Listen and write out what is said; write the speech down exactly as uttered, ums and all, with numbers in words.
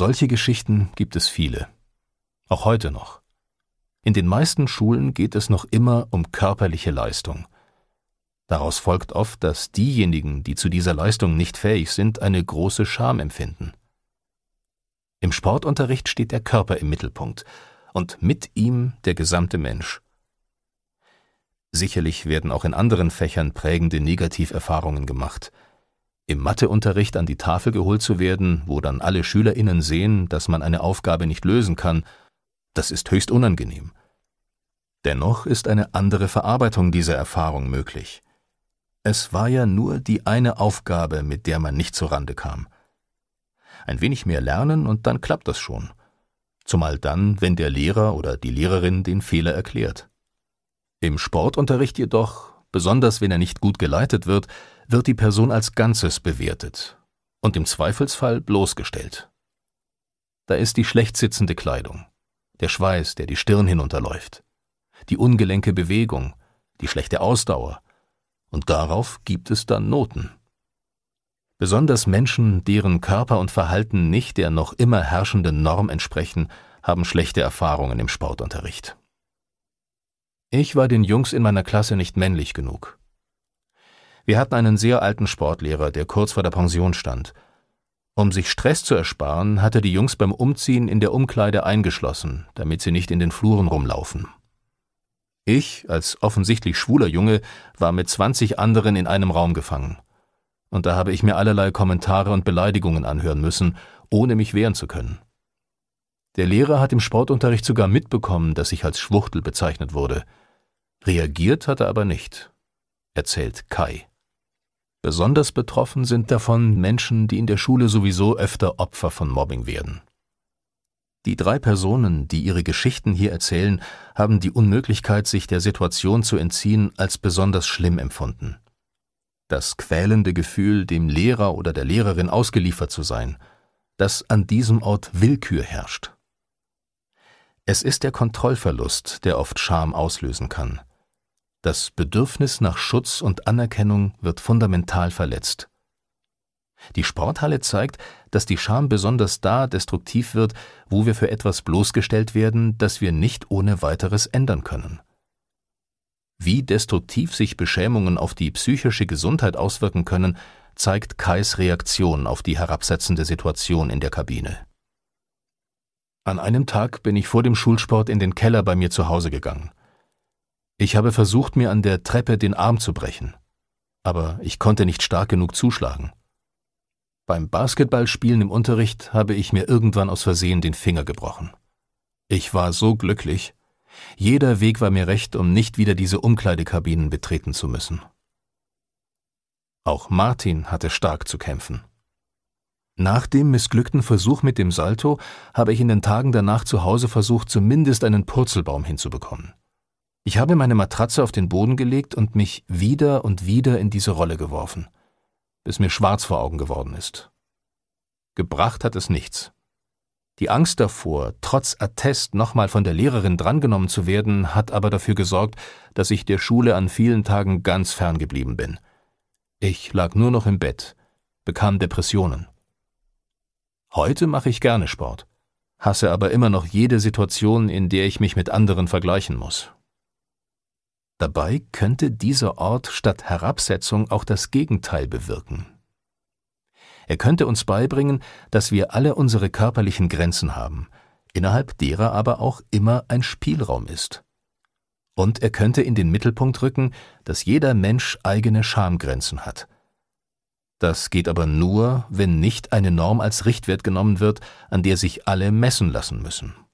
Solche Geschichten gibt es viele. Auch heute noch. In den meisten Schulen geht es noch immer um körperliche Leistung. Daraus folgt oft, dass diejenigen, die zu dieser Leistung nicht fähig sind, eine große Scham empfinden. Im Sportunterricht steht der Körper im Mittelpunkt und mit ihm der gesamte Mensch. Sicherlich werden auch in anderen Fächern prägende Negativerfahrungen gemacht. Im Matheunterricht an die Tafel geholt zu werden, wo dann alle SchülerInnen sehen, dass man eine Aufgabe nicht lösen kann, das ist höchst unangenehm. Dennoch ist eine andere Verarbeitung dieser Erfahrung möglich. Es war ja nur die eine Aufgabe, mit der man nicht zurande kam. Ein wenig mehr lernen und dann klappt das schon. Zumal dann, wenn der Lehrer oder die Lehrerin den Fehler erklärt. Im Sportunterricht jedoch, besonders wenn er nicht gut geleitet wird, wird die Person als Ganzes bewertet und im Zweifelsfall bloßgestellt. Da ist die schlecht sitzende Kleidung, der Schweiß, der die Stirn hinunterläuft, die ungelenke Bewegung, die schlechte Ausdauer, und darauf gibt es dann Noten. Besonders Menschen, deren Körper und Verhalten nicht der noch immer herrschenden Norm entsprechen, haben schlechte Erfahrungen im Sportunterricht. Ich war den Jungs in meiner Klasse nicht männlich genug. Wir hatten einen sehr alten Sportlehrer, der kurz vor der Pension stand. Um sich Stress zu ersparen, hat er die Jungs beim Umziehen in der Umkleide eingeschlossen, damit sie nicht in den Fluren rumlaufen. Ich, als offensichtlich schwuler Junge, war mit zwanzig anderen in einem Raum gefangen. Und da habe ich mir allerlei Kommentare und Beleidigungen anhören müssen, ohne mich wehren zu können. Der Lehrer hat im Sportunterricht sogar mitbekommen, dass ich als Schwuchtel bezeichnet wurde. Reagiert hat er aber nicht, erzählt Kai. Besonders betroffen sind davon Menschen, die in der Schule sowieso öfter Opfer von Mobbing werden. Die drei Personen, die ihre Geschichten hier erzählen, haben die Unmöglichkeit, sich der Situation zu entziehen, als besonders schlimm empfunden. Das quälende Gefühl, dem Lehrer oder der Lehrerin ausgeliefert zu sein, dass an diesem Ort Willkür herrscht. Es ist der Kontrollverlust, der oft Scham auslösen kann. Das Bedürfnis nach Schutz und Anerkennung wird fundamental verletzt. Die Sporthalle zeigt, dass die Scham besonders da destruktiv wird, wo wir für etwas bloßgestellt werden, das wir nicht ohne weiteres ändern können. Wie destruktiv sich Beschämungen auf die psychische Gesundheit auswirken können, zeigt Kais Reaktion auf die herabsetzende Situation in der Kabine. An einem Tag bin ich vor dem Schulsport in den Keller bei mir zu Hause gegangen. Ich habe versucht, mir an der Treppe den Arm zu brechen, aber ich konnte nicht stark genug zuschlagen. Beim Basketballspielen im Unterricht habe ich mir irgendwann aus Versehen den Finger gebrochen. Ich war so glücklich. Jeder Weg war mir recht, um nicht wieder diese Umkleidekabinen betreten zu müssen. Auch Martin hatte stark zu kämpfen. Nach dem missglückten Versuch mit dem Salto habe ich in den Tagen danach zu Hause versucht, zumindest einen Purzelbaum hinzubekommen. Ich habe meine Matratze auf den Boden gelegt und mich wieder und wieder in diese Rolle geworfen, bis mir schwarz vor Augen geworden ist. Gebracht hat es nichts. Die Angst davor, trotz Attest nochmal von der Lehrerin drangenommen zu werden, hat aber dafür gesorgt, dass ich der Schule an vielen Tagen ganz fern geblieben bin. Ich lag nur noch im Bett, bekam Depressionen. Heute mache ich gerne Sport, hasse aber immer noch jede Situation, in der ich mich mit anderen vergleichen muss. Dabei könnte dieser Ort statt Herabsetzung auch das Gegenteil bewirken. Er könnte uns beibringen, dass wir alle unsere körperlichen Grenzen haben, innerhalb derer aber auch immer ein Spielraum ist. Und er könnte in den Mittelpunkt rücken, dass jeder Mensch eigene Schamgrenzen hat. Das geht aber nur, wenn nicht eine Norm als Richtwert genommen wird, an der sich alle messen lassen müssen.